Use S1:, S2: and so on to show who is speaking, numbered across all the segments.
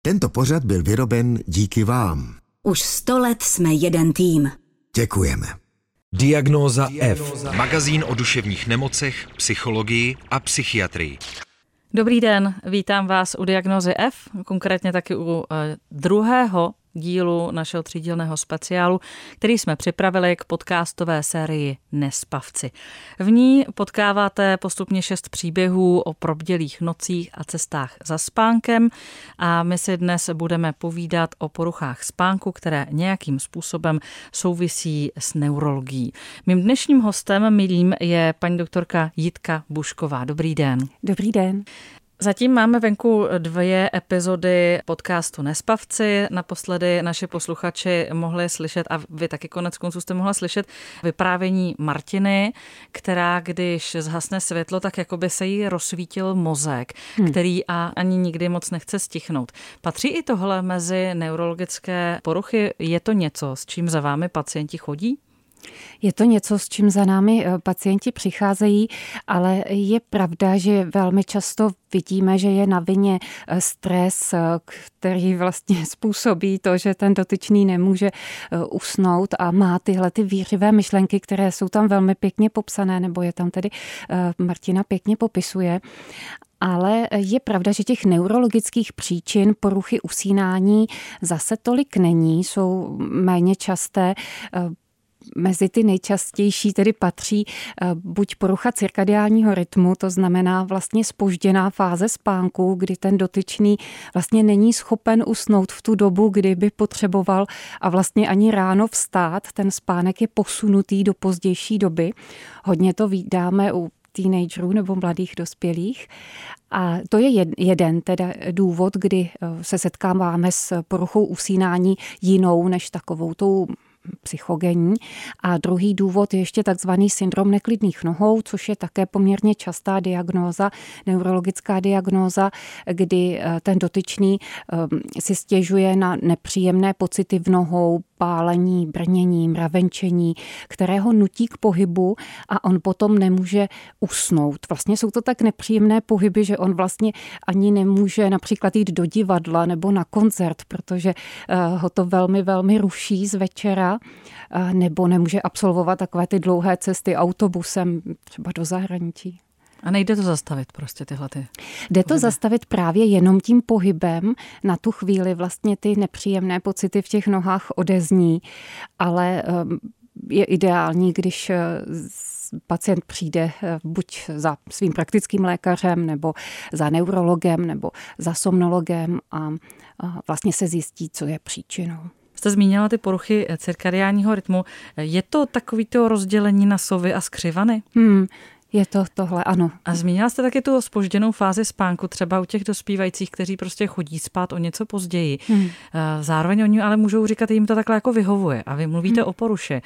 S1: Tento pořad byl vyroben díky vám.
S2: Už 100 let jsme jeden tým.
S1: Děkujeme.
S3: Diagnóza F.
S4: Magazín o duševních nemocech, psychologii a psychiatrii.
S5: Dobrý den, vítám vás u Diagnózy F, konkrétně taky u druhého dílu našeho třídílného speciálu, který jsme připravili k podcastové sérii Nespavci. V ní potkáváte postupně 6 příběhů o probdělých nocích a cestách za spánkem a my si dnes budeme povídat o poruchách spánku, které nějakým způsobem souvisí s neurologií. Mým dnešním hostem, milým, je paní doktorka Jitka Bušková. Dobrý den.
S6: Dobrý den.
S5: Zatím máme venku 2 epizody podcastu Nespavci. Naposledy naši posluchači mohli slyšet, a vy taky konec konců jste mohla slyšet, vyprávění Martiny, která, když zhasne světlo, tak jako by se jí rozsvítil mozek, který ani nikdy moc nechce stichnout. Patří i tohle mezi neurologické poruchy? Je to něco, s čím za vámi pacienti chodí?
S6: Je to něco, s čím za námi pacienti přicházejí, ale je pravda, že velmi často vidíme, že je na vině stres, který vlastně způsobí to, že ten dotyčný nemůže usnout a má tyhle ty výřivé myšlenky, které jsou tam velmi pěkně popsané, nebo je tam tedy Martina pěkně popisuje. Ale je pravda, že těch neurologických příčin poruchy usínání zase tolik není, jsou méně časté. Mezi ty nejčastější tedy patří buď porucha cirkadiálního rytmu, to znamená vlastně zpožděná fáze spánku, kdy ten dotyčný vlastně není schopen usnout v tu dobu, kdy by potřeboval a vlastně ani ráno vstát. Ten spánek je posunutý do pozdější doby. Hodně to vídáme u teenagerů nebo mladých dospělých. A to je jeden teda důvod, kdy se setkáváme s poruchou usínání jinou než takovou tou psychogenní. A druhý důvod je ještě takzvaný syndrom neklidných nohou, což je také poměrně častá diagnóza, neurologická diagnóza, kdy ten dotyčný si stěžuje na nepříjemné pocity v nohou, pálení, brnění, mravenčení, které ho nutí k pohybu a on potom nemůže usnout. Vlastně jsou to tak nepříjemné pohyby, že on vlastně ani nemůže například jít do divadla nebo na koncert, protože ho to velmi, velmi ruší z večera, nebo nemůže absolvovat takové ty dlouhé cesty autobusem třeba do zahraničí.
S5: A nejde to zastavit prostě tyhle ty
S6: Jde to zastavit právě jenom tím pohybem. Na tu chvíli vlastně ty nepříjemné pocity v těch nohách odezní, ale je ideální, když pacient přijde buď za svým praktickým lékařem, nebo za neurologem, nebo za somnologem a vlastně se zjistí, co je příčinou.
S5: Jste zmínila ty poruchy cirkadiálního rytmu. Je to takovýto rozdělení na sovy a skřivany?
S6: Je to tohle, ano.
S5: A zmínila jste taky tu zpožděnou fázi spánku, třeba u těch dospívajících, kteří prostě chodí spát o něco později. Zároveň oni ale můžou říkat, jim to takhle jako vyhovuje. A vy mluvíte o poruše.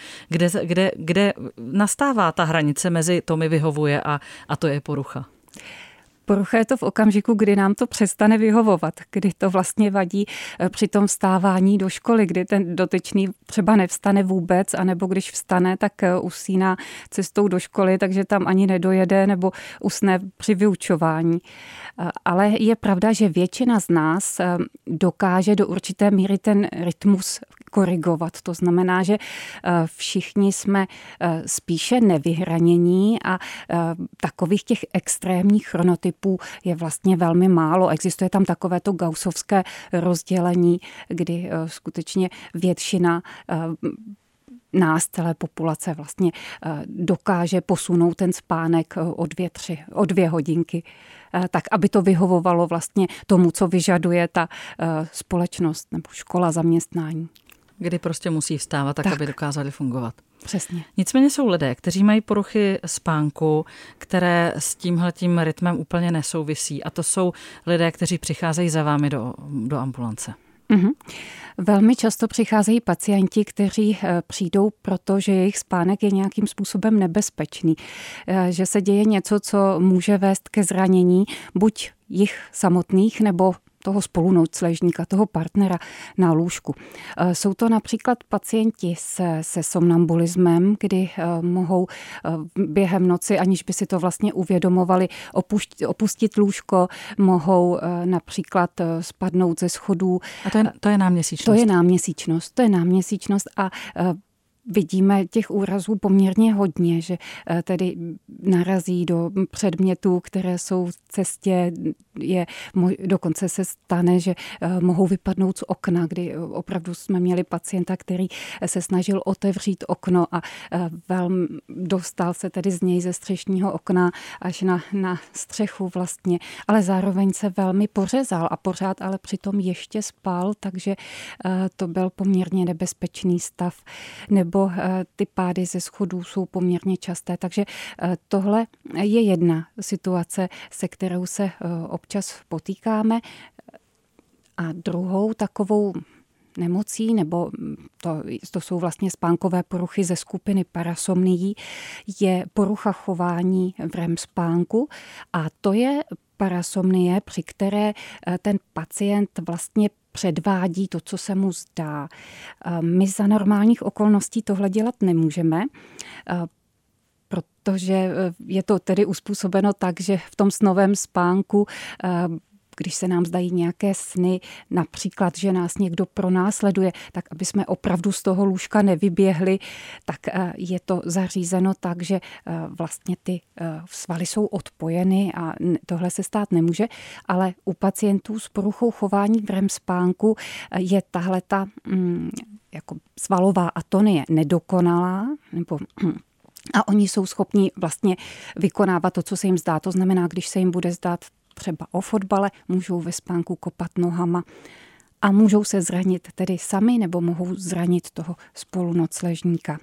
S5: Kde nastává ta hranice mezi to mi vyhovuje a to je porucha?
S6: Porucha je to v okamžiku, kdy nám to přestane vyhovovat, kdy to vlastně vadí při tom vstávání do školy, kdy ten dotyčný třeba nevstane vůbec, anebo když vstane, tak usíná cestou do školy, takže tam ani nedojede nebo usne při vyučování. Ale je pravda, že většina z nás dokáže do určité míry ten rytmus korigovat. To znamená, že všichni jsme spíše nevyhranění a takových těch extrémních chronotypů je vlastně velmi málo. Existuje tam takovéto gaussovské rozdělení, kdy skutečně většina nás, celé populace vlastně dokáže posunout ten spánek o 2 hodinky, tak aby to vyhovovalo vlastně tomu, co vyžaduje ta společnost nebo škola, zaměstnání.
S5: Kdy prostě musí vstávat tak, aby dokázali fungovat.
S6: Přesně.
S5: Nicméně jsou lidé, kteří mají poruchy spánku, které s tímhletím rytmem úplně nesouvisí. A to jsou lidé, kteří přicházejí za vámi do ambulance.
S6: Velmi často přicházejí pacienti, kteří přijdou, protože jejich spánek je nějakým způsobem nebezpečný. Že se děje něco, co může vést ke zranění buď jich samotných nebo toho spolunocležníka, toho partnera na lůžku. Jsou to například pacienti se somnambulismem, kdy mohou během noci, aniž by si to vlastně uvědomovali, opustit lůžko, mohou například spadnout ze schodů.
S5: A to je náměsíčnost.
S6: To je náměsíčnost a vidíme těch úrazů poměrně hodně, že tedy narazí do předmětů, které jsou v cestě. Dokonce se stane, že mohou vypadnout z okna, kdy opravdu jsme měli pacienta, který se snažil otevřít okno a dostal se tedy z něj ze střešního okna až na střechu vlastně, ale zároveň se velmi pořezal a pořád ale přitom ještě spal, takže to byl poměrně nebezpečný stav. Nebo ty pády ze schodů jsou poměrně časté. Takže tohle je jedna situace, se kterou se občas potýkáme. A druhou takovou nemocí, nebo to jsou vlastně spánkové poruchy ze skupiny parasomnií, je porucha chování v REM spánku a to je parasomnie, při které ten pacient vlastně předvádí to, co se mu zdá. My za normálních okolností tohle dělat nemůžeme, protože je to tedy uspůsobeno tak, že v tom snovém spánku, když se nám zdají nějaké sny, například, že nás někdo pronásleduje, tak aby jsme opravdu z toho lůžka nevyběhli, tak je to zařízeno tak, že vlastně ty svaly jsou odpojeny a tohle se stát nemůže, ale u pacientů s poruchou chování v REM spánku je tahleta jako svalová atonie nedokonalá, a oni jsou schopni vlastně vykonávat to, co se jim zdá. To znamená, když se jim bude zdát třeba o fotbale, můžou ve spánku kopat nohama a můžou se zranit tedy sami nebo mohou zranit toho spolunocležníka.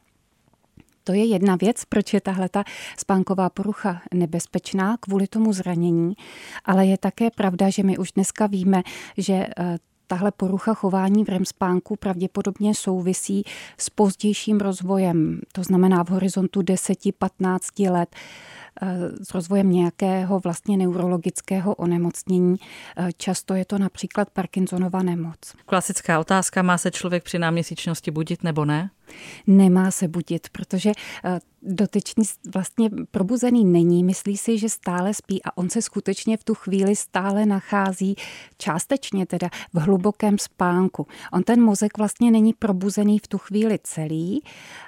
S6: To je jedna věc, proč je tahleta spánková porucha nebezpečná kvůli tomu zranění, ale je také pravda, že my už dneska víme, že tahle porucha chování v REM spánku pravděpodobně souvisí s pozdějším rozvojem, to znamená v horizontu 10-15 let, s rozvojem nějakého vlastně neurologického onemocnění. Často je to například Parkinsonova nemoc.
S5: Klasická otázka, má se člověk při náměsíčnosti budit nebo ne?
S6: Nemá se budit, protože dotyčný vlastně probuzený není, myslí si, že stále spí a on se skutečně v tu chvíli stále nachází částečně teda v hlubokém spánku. On ten mozek vlastně není probuzený v tu chvíli celý.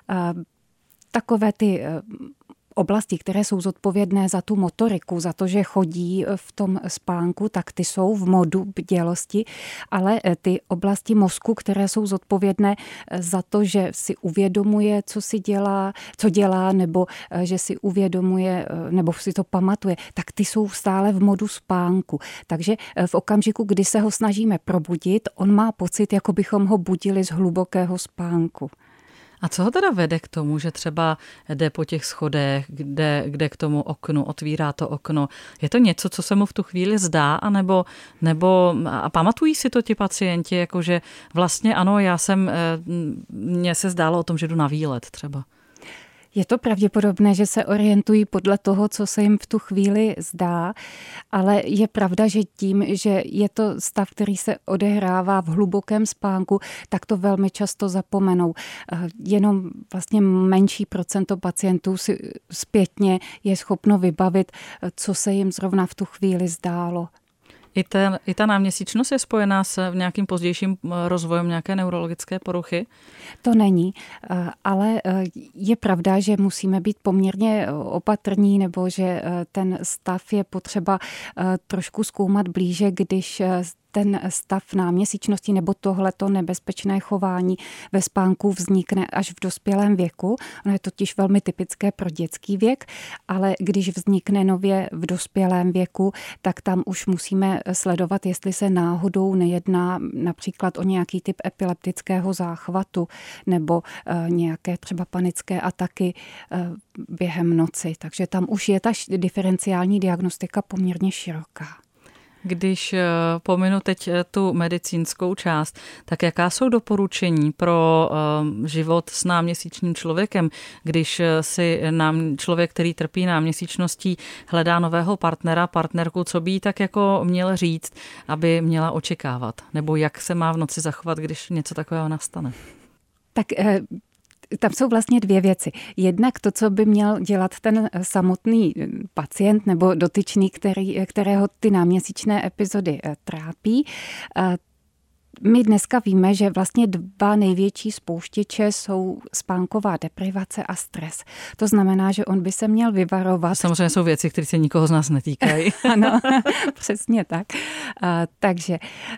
S6: Takové ty oblasti, které jsou zodpovědné za tu motoriku, za to, že chodí v tom spánku, tak ty jsou v modu bdělosti, ale ty oblasti mozku, které jsou zodpovědné za to, že si uvědomuje, co dělá, nebo že si uvědomuje, nebo si to pamatuje, tak ty jsou stále v modu spánku. Takže v okamžiku, kdy se ho snažíme probudit, on má pocit, jako bychom ho budili z hlubokého spánku.
S5: A co ho teda vede k tomu, že třeba jde po těch schodech, kde k tomu oknu, otvírá to okno? Je to něco, co se mu v tu chvíli zdá, nebo a pamatují si to ti pacienti, jakože vlastně ano, mně se zdálo o tom, že jdu na výlet třeba.
S6: Je to pravděpodobné, že se orientují podle toho, co se jim v tu chvíli zdá, ale je pravda, že tím, že je to stav, který se odehrává v hlubokém spánku, tak to velmi často zapomenou. Jenom vlastně menší procento pacientů si zpětně je schopno vybavit, co se jim zrovna v tu chvíli zdálo.
S5: I ta náměsíčnost je spojená s nějakým pozdějším rozvojem nějaké neurologické poruchy?
S6: To není, ale je pravda, že musíme být poměrně opatrní, nebo že ten stav je potřeba trošku zkoumat blíže, když ten stav náměsíčnosti nebo tohleto nebezpečné chování ve spánku vznikne až v dospělém věku. Ono je totiž velmi typické pro dětský věk, ale když vznikne nově v dospělém věku, tak tam už musíme sledovat, jestli se náhodou nejedná například o nějaký typ epileptického záchvatu nebo nějaké třeba panické ataky během noci. Takže tam už je ta diferenciální diagnostika poměrně široká.
S5: Když pominu teď tu medicínskou část, tak jaká jsou doporučení pro život s náměsíčním člověkem, když si člověk, který trpí náměsíčností, hledá nového partnera, partnerku, co by jí tak jako měl říct, aby měla očekávat? Nebo jak se má v noci zachovat, když něco takového nastane?
S6: Tak tam jsou vlastně dvě věci. Jednak to, co by měl dělat ten samotný pacient nebo dotyčný, kterého ty náměsíčné epizody trápí. My dneska víme, že vlastně dva největší spouštěče jsou spánková deprivace a stres. To znamená, že on by se měl vyvarovat.
S5: Samozřejmě jsou věci, které se nikoho z nás netýkají.
S6: Ano, přesně tak. Takže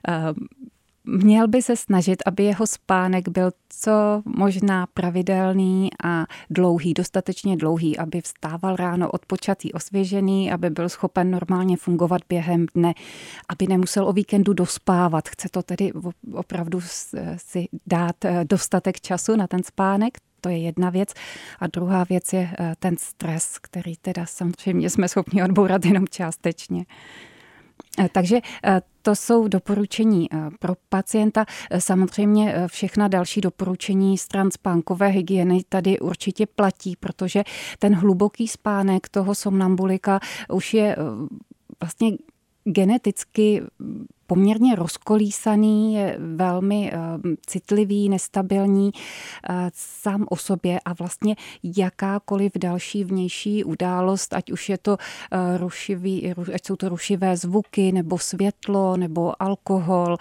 S6: měl by se snažit, aby jeho spánek byl co možná pravidelný a dlouhý, dostatečně dlouhý, aby vstával ráno odpočatý, osvěžený, aby byl schopen normálně fungovat během dne, aby nemusel o víkendu dospávat. Chce to tedy opravdu si dát dostatek času na ten spánek. To je jedna věc. A druhá věc je ten stres, který teda samozřejmě jsme schopni odbourat jenom částečně. Takže to jsou doporučení pro pacienta. Samozřejmě všechna další doporučení stran spánkové hygieny tady určitě platí, protože ten hluboký spánek toho somnambulika už je vlastně geneticky poměrně rozkolísaný, je velmi citlivý, nestabilní sám o sobě a vlastně jakákoliv další vnější událost, ať už je to ať jsou to rušivé zvuky, nebo světlo, nebo alkohol,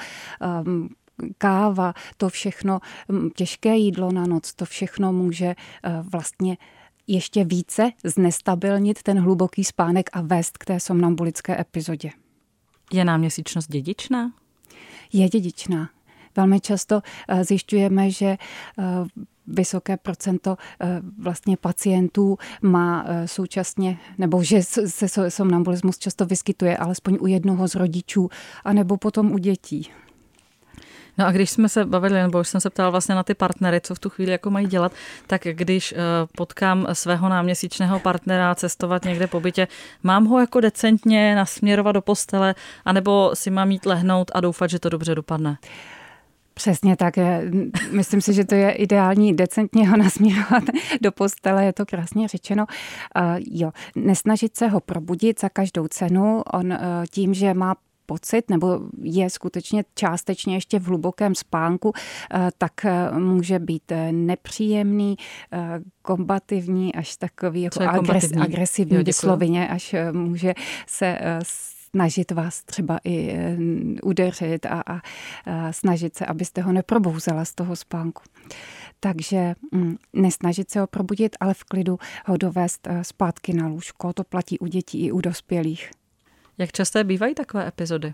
S6: káva, to všechno, těžké jídlo na noc, to všechno může vlastně ještě více znestabilnit ten hluboký spánek a vést k té somnambulické epizodě.
S5: Je náměsíčnost dědičná?
S6: Je dědičná. Velmi často zjišťujeme, že vysoké procento vlastně pacientů má současně, nebo že se somnambulismus často vyskytuje alespoň u jednoho z rodičů, anebo potom u dětí.
S5: No a když jsme se bavili, nebo už jsem se ptala vlastně na ty partnery, co v tu chvíli jako mají dělat, tak když potkám svého náměsíčného partnera cestovat někde po bytě, mám ho jako decentně nasměrovat do postele, anebo si mám jít lehnout a doufat, že to dobře dopadne?
S6: Přesně tak. Myslím si, že to je ideální decentně ho nasměrovat do postele, je to krásně řečeno. Nesnažit se ho probudit za každou cenu. On tím, že má pocit, nebo je skutečně částečně ještě v hlubokém spánku, tak může být nepříjemný, kombativní, až takový jako agresivní vysloveně, až může se snažit vás třeba i udeřit a snažit se, abyste ho neprobouzela z toho spánku. Takže nesnažit se ho probudit, ale v klidu ho dovést zpátky na lůžko. To platí u dětí i u dospělých.
S5: Jak časté bývají takové epizody?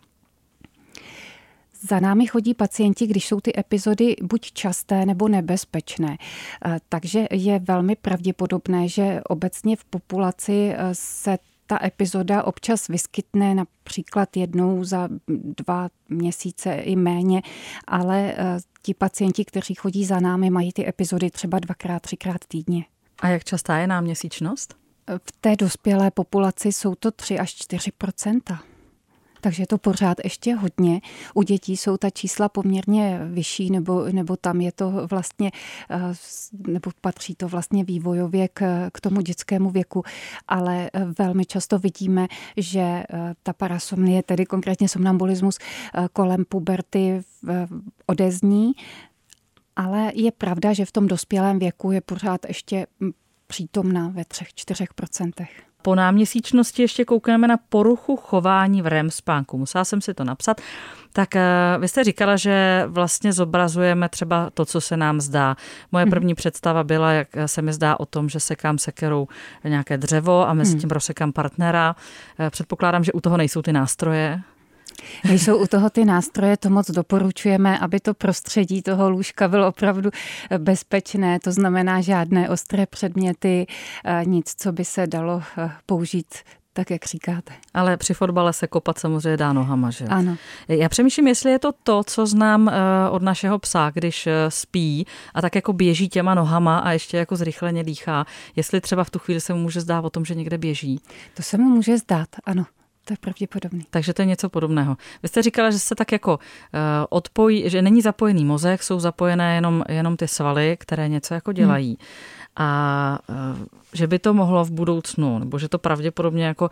S6: Za námi chodí pacienti, když jsou ty epizody buď časté nebo nebezpečné. Takže je velmi pravděpodobné, že obecně v populaci se ta epizoda občas vyskytne například jednou za 2 měsíce i méně, ale ti pacienti, kteří chodí za námi, mají ty epizody třeba 2x, 3x týdně.
S5: A jak častá je náměsíčnost?
S6: V té dospělé populaci jsou to 3 až 4%. Takže je to pořád ještě hodně. U dětí jsou ta čísla poměrně vyšší, nebo tam je to vlastně, nebo patří to vlastně vývojově k tomu dětskému věku. Ale velmi často vidíme, že ta parasomnie, tedy konkrétně somnambulismus kolem puberty odezní. Ale je pravda, že v tom dospělém věku je pořád ještě přítomná ve 3-4%.
S5: Po náměsíčnosti ještě koukneme na poruchu chování v REM spánku. Musela jsem si to napsat. Tak vy jste říkala, že vlastně zobrazujeme třeba to, co se nám zdá. Moje první představa byla, jak se mi zdá o tom, že sekám sekerou nějaké dřevo a mezi tím rozsekám partnera. Předpokládám, že u toho nejsou ty nástroje.
S6: Nejsou u toho ty nástroje, to moc doporučujeme, aby to prostředí toho lůžka bylo opravdu bezpečné, to znamená žádné ostré předměty, nic, co by se dalo použít tak, jak říkáte.
S5: Ale při fotbale se kopat samozřejmě dá nohama, že?
S6: Ano.
S5: Já přemýšlím, jestli je to, co znám od našeho psa, když spí a tak jako běží těma nohama a ještě jako zrychleně dýchá. Jestli třeba v tu chvíli se mu může zdát o tom, že někde běží.
S6: To se mu může zdát, ano. To je pravděpodobný.
S5: Takže to je něco podobného. Vy jste říkala, že se tak jako odpojí, že není zapojený mozek, jsou zapojené jenom ty svaly, které něco jako dělají. A že by to mohlo v budoucnu, nebo že to pravděpodobně jako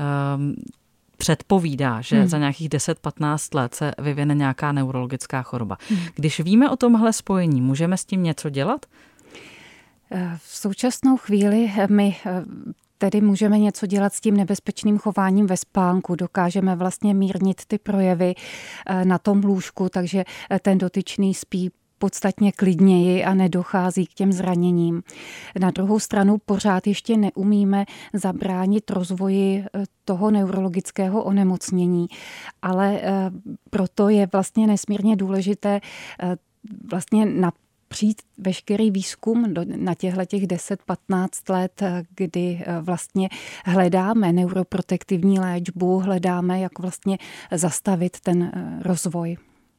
S5: předpovídá, že za nějakých 10-15 let se vyvine nějaká neurologická choroba. Když víme o tomhle spojení, můžeme s tím něco dělat?
S6: V současnou chvíli my tedy můžeme něco dělat s tím nebezpečným chováním ve spánku. Dokážeme vlastně mírnit ty projevy na tom lůžku, takže ten dotyčný spí podstatně klidněji a nedochází k těm zraněním. Na druhou stranu pořád ještě neumíme zabránit rozvoji toho neurologického onemocnění, ale proto je vlastně nesmírně důležité vlastně přijít veškerý výzkum na těch 10-15 let, kdy vlastně hledáme neuroprotektivní léčbu, hledáme, jak vlastně zastavit ten rozvoj.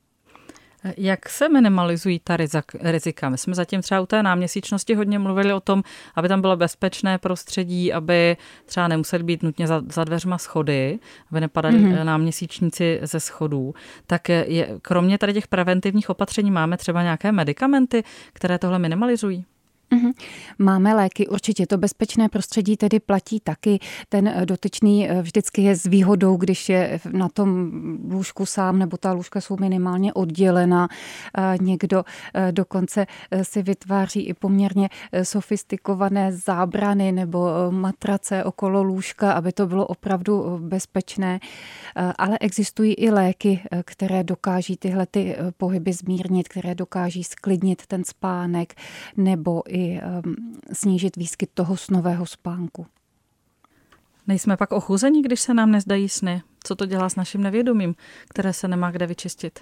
S5: Jak se minimalizují ta rizika? My jsme zatím třeba u té náměsíčnosti hodně mluvili o tom, aby tam bylo bezpečné prostředí, aby třeba nemuseli být nutně za dveřma schody, aby nepadali náměsíčníci ze schodů. Tak kromě tady těch preventivních opatření máme třeba nějaké medikamenty, které tohle minimalizují?
S6: Máme léky, určitě to bezpečné prostředí tedy platí taky. Ten dotyčný vždycky je s výhodou, když je na tom lůžku sám, nebo ta lůžka jsou minimálně oddělena. Někdo dokonce si vytváří i poměrně sofistikované zábrany nebo matrace okolo lůžka, aby to bylo opravdu bezpečné. Ale existují i léky, které dokáží tyhle ty pohyby zmírnit, které dokáží sklidnit ten spánek nebo i snížit výskyt toho snového spánku.
S5: Nejsme pak ochuzeni, když se nám nezdají sny? Co to dělá s naším nevědomím, které se nemá kde vyčistit?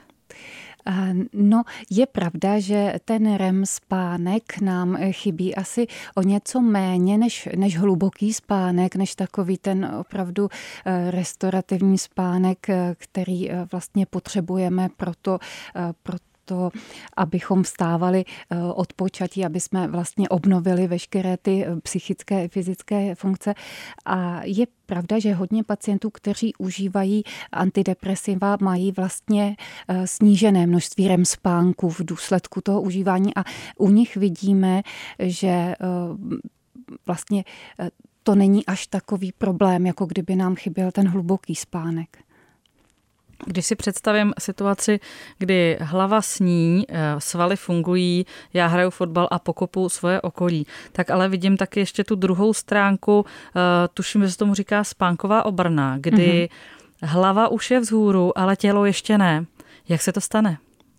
S6: No, je pravda, že ten REM spánek nám chybí asi o něco méně než hluboký spánek, než takový ten opravdu restaurativní spánek, který vlastně potřebujeme proto, abychom vstávali od počatí, aby jsme vlastně obnovili veškeré ty psychické a fyzické funkce. A je pravda, že hodně pacientů, kteří užívají antidepresiva, mají vlastně snížené množství REM spánku v důsledku toho užívání a u nich vidíme, že vlastně to není až takový problém, jako kdyby nám chyběl ten hluboký spánek.
S5: Když si představím situaci, kdy hlava sní, svaly fungují, já hraju fotbal a pokopu svoje okolí, tak ale vidím taky ještě tu druhou stránku, tuším, že se tomu říká spánková obrna, kdy hlava už je vzhůru, ale tělo ještě ne. Jak se to stane?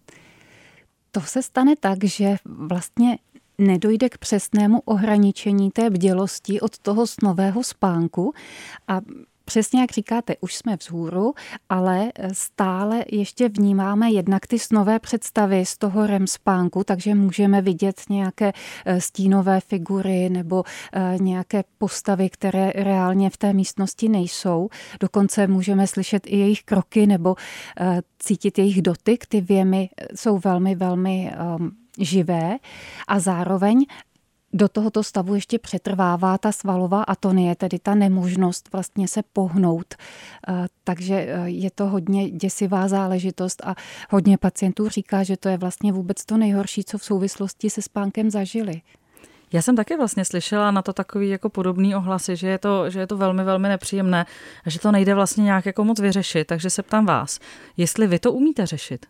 S6: To se stane tak, že vlastně nedojde k přesnému ohraničení té bdělosti od toho snového spánku a přesně jak říkáte, už jsme vzhůru, ale stále ještě vnímáme jednak ty snové představy z toho REM spánku, takže můžeme vidět nějaké stínové figury nebo nějaké postavy, které reálně v té místnosti nejsou. Dokonce můžeme slyšet i jejich kroky nebo cítit jejich dotyk. Ty věmy jsou velmi, velmi živé a zároveň do tohoto stavu ještě přetrvává ta svalová atonie, tedy ta nemožnost vlastně se pohnout. Takže je to hodně děsivá záležitost a hodně pacientů říká, že to je vlastně vůbec to nejhorší, co v souvislosti se spánkem zažili.
S5: Já jsem taky vlastně slyšela na to takový jako podobný ohlasy, že je to velmi, velmi nepříjemné a že to nejde vlastně nějak jako moc vyřešit, takže se ptám vás, jestli vy to umíte řešit?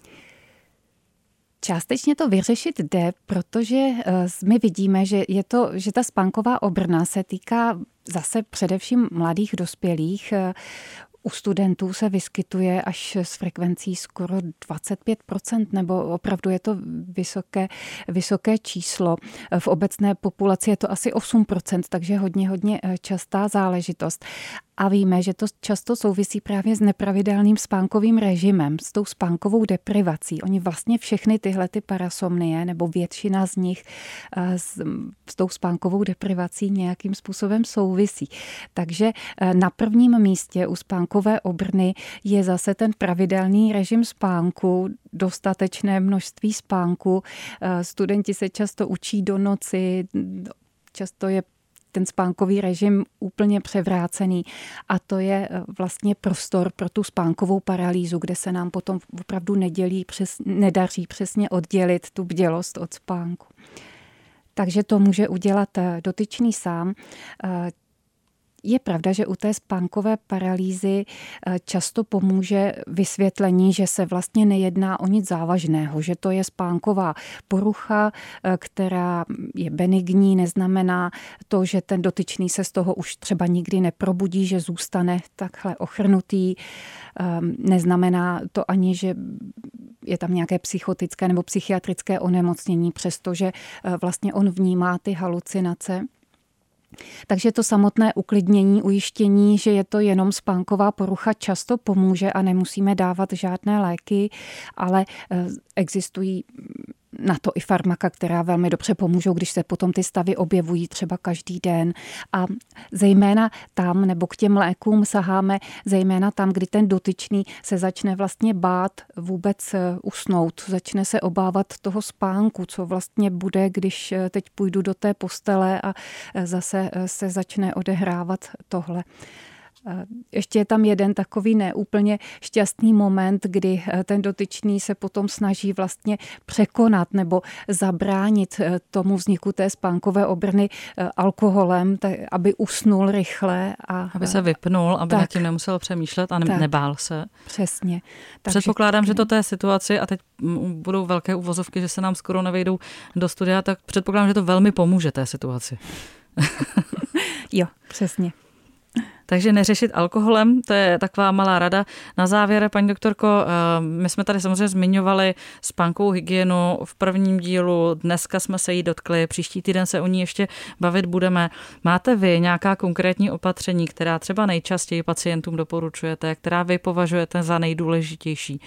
S6: Částečně to vyřešit jde, protože my vidíme, že ta spánková obrna se týká zase především mladých dospělých. U studentů se vyskytuje až s frekvencí skoro 25%, nebo opravdu je to vysoké číslo. V obecné populaci je to asi 8%, takže hodně častá záležitost. A víme, že to často souvisí právě s nepravidelným spánkovým režimem, s tou spánkovou deprivací. Oni vlastně všechny tyhle ty parasomnie, nebo většina z nich s tou spánkovou deprivací nějakým způsobem souvisí. Takže na prvním místě u spánkové obrny je zase ten pravidelný režim spánku, dostatečné množství spánku. Studenti se často učí do noci, často je ten spánkový režim úplně převrácený a to je vlastně prostor pro tu spánkovou paralýzu, kde se nám potom opravdu nedaří přesně oddělit tu bdělost od spánku. Takže to může udělat dotyčný sám. Je pravda, že u té spánkové paralýzy často pomůže vysvětlení, že se vlastně nejedná o nic závažného, že to je spánková porucha, která je benigní, neznamená to, že ten dotyčný se z toho už třeba nikdy neprobudí, že zůstane takhle ochrnutý. Neznamená to ani, že je tam nějaké psychotické nebo psychiatrické onemocnění, přestože vlastně on vnímá ty halucinace. Takže to samotné uklidnění, ujištění, že je to jenom spánková porucha, často pomůže a nemusíme dávat žádné léky, ale existují na to i farmaka, která velmi dobře pomůžou, když se potom ty stavy objevují třeba každý den. A zejména tam, nebo k těm lékům saháme, zejména tam, kdy ten dotyčný se začne vlastně bát vůbec usnout, začne se obávat toho spánku, co vlastně bude, když teď půjdu do té postele a zase se začne odehrávat tohle. Ještě je tam jeden takový neúplně šťastný moment, kdy ten dotyčný se potom snaží vlastně překonat nebo zabránit tomu vzniku té spánkové obrny alkoholem, tak, aby usnul rychle.
S5: Aby se vypnul, aby nad tím nemusel přemýšlet a nebál se.
S6: Přesně.
S5: Předpokládám, že to té situaci, a teď budou velké uvozovky, že se nám skoro nevejdou do studia, tak předpokládám, že to velmi pomůže té situaci.
S6: Jo, přesně.
S5: Takže neřešit alkoholem, to je taková malá rada. Na závěr, paní doktorko, my jsme tady samozřejmě zmiňovali spánkovou hygienu v prvním dílu, dneska jsme se jí dotkli, příští týden se o ní ještě bavit budeme. Máte vy nějaká konkrétní opatření, která třeba nejčastěji pacientům doporučujete, která vy považujete za nejdůležitější?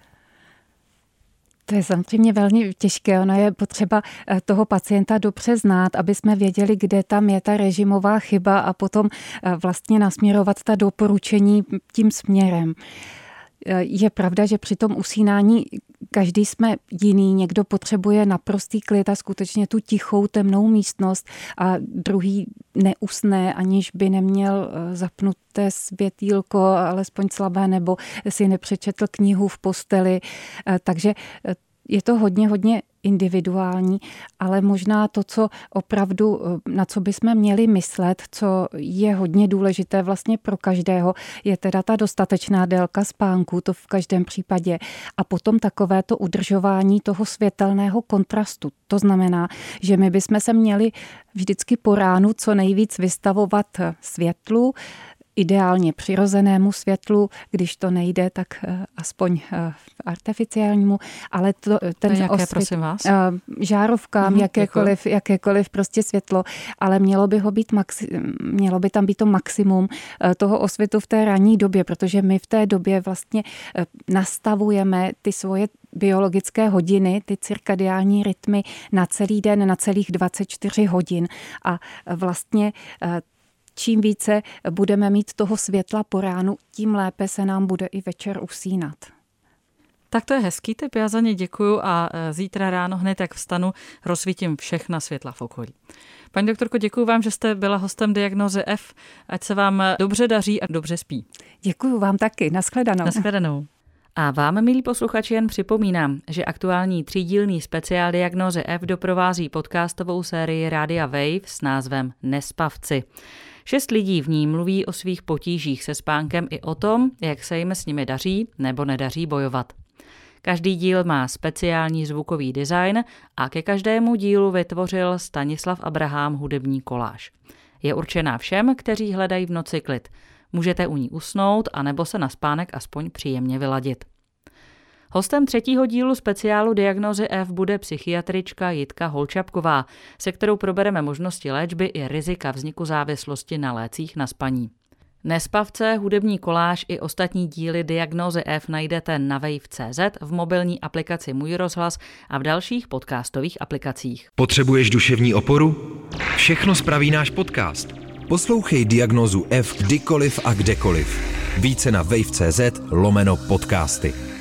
S6: To je samozřejmě velmi těžké. Ono je potřeba toho pacienta dobře znát, aby jsme věděli, kde tam je ta režimová chyba a potom vlastně nasměrovat ta doporučení tím směrem. Je pravda, že při tom usínání každý jsme jiný. Někdo potřebuje naprostý klid a skutečně tu tichou, temnou místnost a druhý neusne, aniž by neměl zapnuté světýlko, alespoň slabé, nebo si nepřečetl knihu v posteli. Takže je to hodně individuální, ale možná to, co opravdu, na co bychom měli myslet, co je hodně důležité vlastně pro každého, je teda ta dostatečná délka spánku, to v každém případě. A potom takovéto udržování toho světelného kontrastu. To znamená, že my bychom se měli vždycky po ránu co nejvíc vystavovat světlu, ideálně přirozenému světlu, když to nejde, tak aspoň artificiálnímu, ale ten
S5: jaké, prosím vás?
S6: Žárovkám, jakékoliv prostě světlo, ale mělo by tam být to maximum toho osvětu v té ranní době, protože my v té době vlastně nastavujeme ty svoje biologické hodiny, ty cirkadiální rytmy na celý den, na celých 24 hodin a vlastně čím více budeme mít toho světla po ránu, tím lépe se nám bude i večer usínat.
S5: Tak to je hezký tip, já za ně děkuju a zítra ráno hned jak vstanu, rozsvítím všechna světla v okolí. Paní doktorko, děkuju vám, že jste byla hostem Diagnózy F, ať se vám dobře daří a dobře spí.
S6: Děkuju vám taky, nashledanou.
S5: Nashledanou. A vám, milí posluchači, jen připomínám, že aktuální třídílný speciál Diagnózy F doprovází podcastovou sérii Rádia Wave s názvem Nespavci. 6 lidí v ní mluví o svých potížích se spánkem i o tom, jak se jim s nimi daří nebo nedaří bojovat. Každý díl má speciální zvukový design a ke každému dílu vytvořil Stanislav Abrahám hudební koláž. Je určená všem, kteří hledají v noci klid. Můžete u ní usnout anebo se na spánek aspoň příjemně vyladit. Hostem 3. dílu speciálu Diagnózy F bude psychiatrička Jitka Holčapková, se kterou probereme možnosti léčby i rizika vzniku závislosti na lécích na spaní. Nespavce, hudební koláž i ostatní díly Diagnózy F najdete na wave.cz, v mobilní aplikaci Můj rozhlas a v dalších podcastových aplikacích.
S4: Potřebuješ duševní oporu? Všechno spraví náš podcast.
S3: Poslouchej Diagnózu F kdykoliv a kdekoliv. Více na wave.cz/podcasty.